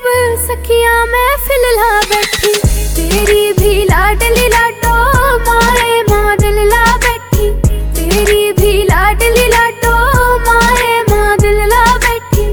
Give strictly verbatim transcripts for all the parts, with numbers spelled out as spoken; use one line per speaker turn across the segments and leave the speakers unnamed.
सखियां मैं फिलला बैठी, तेरी भी लाडली लाडो माए मां दिल ला बैठी, तेरी भी लाडली लाडो माए मां दिल ला बैठी।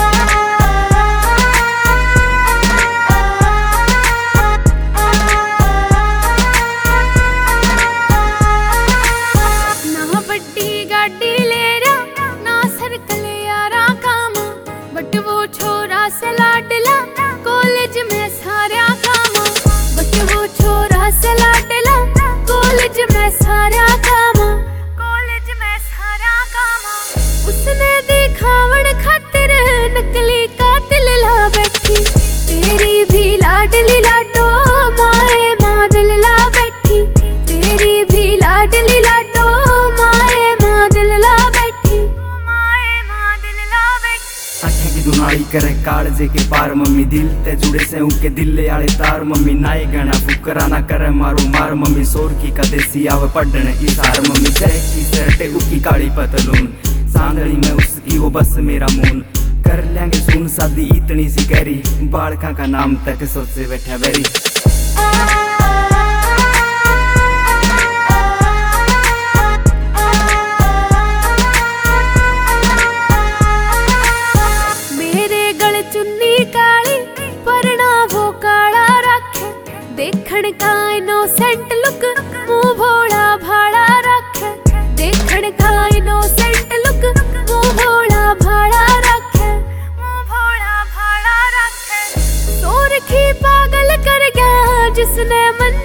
ना बड्डी गाड़ी ले रहा ना सर्कल यारा काम, बट वो छोरा से लाडला कॉलेज में सारा काम, बट वो छोरा से लाडला कॉलेज में सारा काम, कॉलेज में सारा काम। उसने दिखावण खातिर नकली कातिल ला बैठी, तेरी भी लाडली लाडो माए मां दिल ला बैठी, तेरी भी लाडली लाडो माए मां दिल ला बैठी, माए मां दिल ला बैठी।
आँखें की दुनाई करे कालजे के पार, मम्मी दिल ते जुड़े से उनके दिले आले तार, मम्मी नाई गणा फुकरा ना करे मारो मार, मम्मी सोर की कदेसी आवे पढ़ने इशार, मम्मी जय की शर्टे उकी काली पतलून, सांदड़ी में उसकी वो बस मेरा मून, कर लेंगे सुन शादी इतनी सी गहरी, बालका का नाम तक सोचे बैठा बेरी।
चुन्नी काली परना वो काला रखे, देखण का इनोसेंट लुक मुंह भोला भाड़ा रखे, देखण का इनोसेंट लुक मुंह भोला भाड़ा रखे, मुंह भोला भाड़ा रखे। सोरखी पागल कर गया जिसने मन